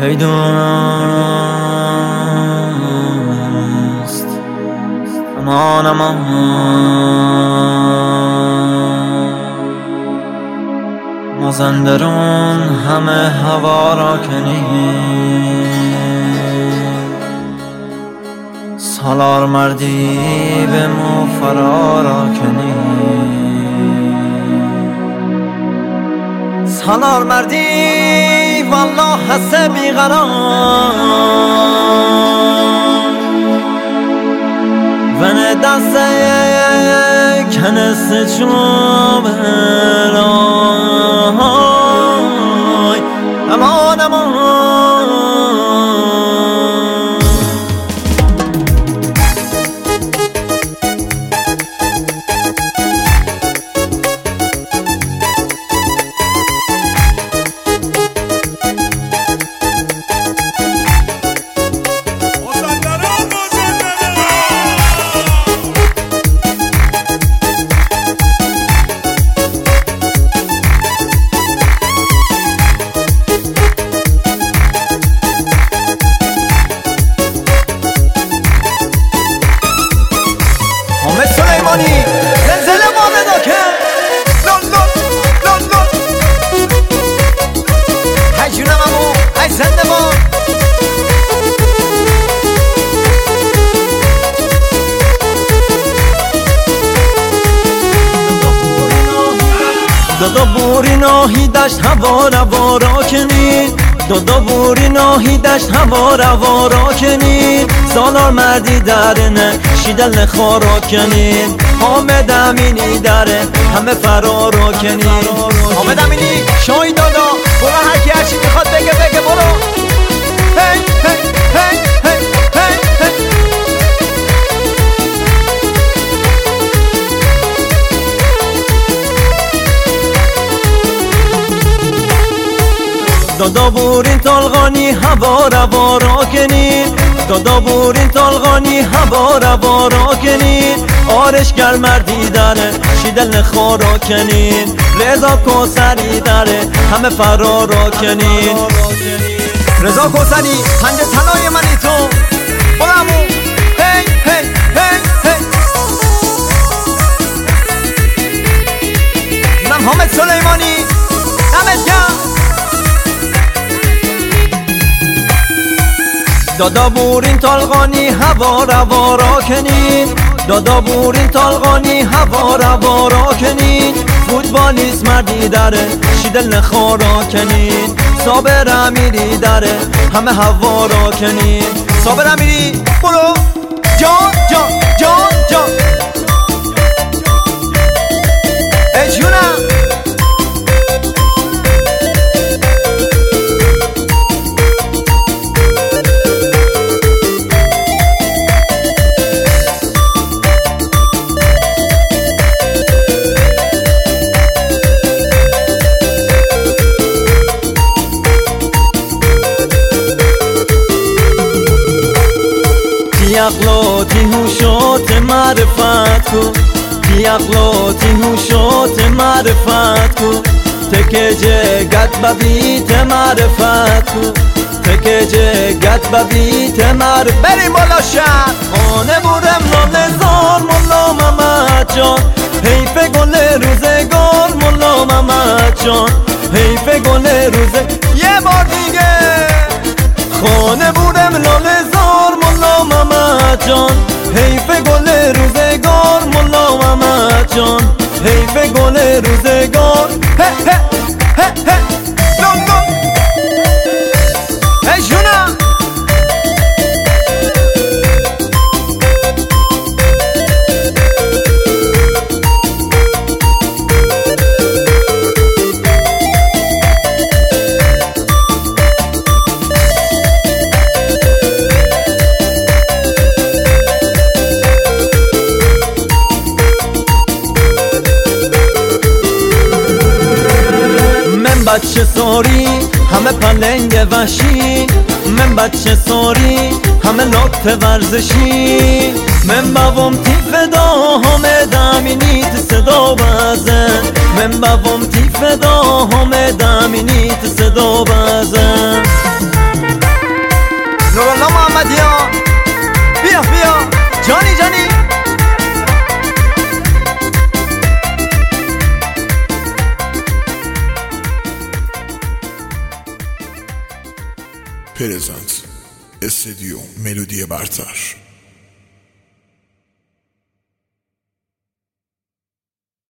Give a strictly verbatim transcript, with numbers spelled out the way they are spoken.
ای دوست امان امان، مازندران همه هوا را کنیم، سالار مردی به مو فرا را کنیم، سالار مردی والله هسته بیقرار ونه دسته کنست چوب الای امان امان. زلزله وارد کن لون لون لون لون های جونم امو های زنده بان دادا بوری ناهی دشت هوا روا را کنید، دادا بوری ناهی دشت هوا روا را کنید، سالار مردی درنه شیدل خارا کنید، حامد امینی داره همه فرار را کنید. حامد امینی شای دادا برو هر کی هرچی میخواد بگه بگه برو. هی هی هی هی هی هی دادا بورین طالقانی هوا روا را کنید، دادا بورین طالقانی هوا روا را کنید، آرشگر مردی داره شیدل خارا کنید، رضا کوسری داره همه فرار را کنید. رضا کوسری پنج طلای منی تو برامو هی هی هی هی من حامد سلیمانی دمت گرم. دادا بورین طالقانی هوا روا را کنید، دادا بورین طالقانی هوا روا را کنید، فوتبالیست مردی داره شیدل خارا کنید، صابر امیری داره همه هوا را کنید. صابر امیری برو جان جان جان جان ای جونم اقلاتی هوشات معرفت کو، بی اقلاتی هوشات معرفت کو، تکه جگت ببیت معرفت کو، تکه جگت ببیت معرفت. بریم بالا شهر خانه بورم نازار ملا محمد جان، حیف گل روزگار ملا محمد جان، حیف گل روزگار. یه بار دیگه خانه بورم لاله زار ملا محمد جان، حیف گل روزگار ملا محمد جان، حیف گل روزگار. هه هه هه هه لون لون ای جونم بچه ساری همه پلنگ وحشی، من بچه ساری همه لات ورزشی، من بابام تیف دا همه دامینی صدا بزن، من بابام تیف دا همه دامینی صدا بزن. پرزنت استدیو ملودی برتر.